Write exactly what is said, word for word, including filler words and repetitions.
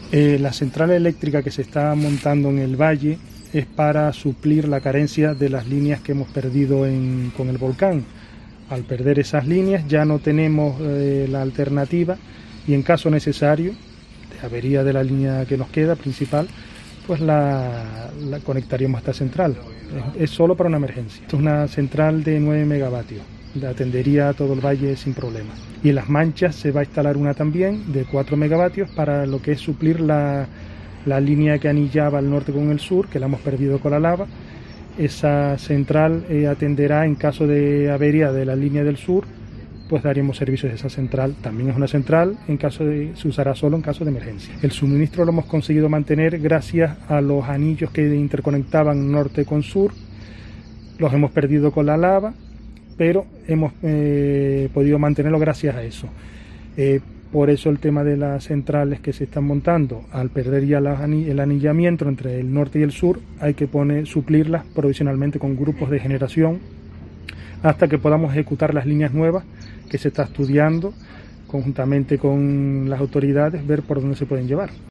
Eh, la central eléctrica que se está montando en el valle es para suplir la carencia de las líneas que hemos perdido en, con el volcán. Al perder esas líneas ya no tenemos eh, la alternativa y en caso necesario, de avería de la línea que nos queda principal, pues la, la conectaríamos a esta central. Es, es solo para una emergencia. Esto es una central de nueve megavatios. Atendería a todo el valle sin problema. Y en Las Manchas se va a instalar una también de cuatro megavatios para lo que es suplir la, la línea que anillaba el norte con el sur, que la hemos perdido con la lava. Esa central eh, atenderá en caso de avería de la línea del sur, pues daríamos servicios de esa central. También es una central, en caso de, se usará solo en caso de emergencia. El suministro lo hemos conseguido mantener gracias a los anillos que interconectaban norte con sur. Los hemos perdido con la lava, pero hemos eh, podido mantenerlo gracias a eso. Eh, por eso el tema de las centrales que se están montando, al perder ya la, el anillamiento entre el norte y el sur, hay que poner, suplirlas provisionalmente con grupos de generación hasta que podamos ejecutar las líneas nuevas que se está estudiando conjuntamente con las autoridades, ver por dónde se pueden llevar.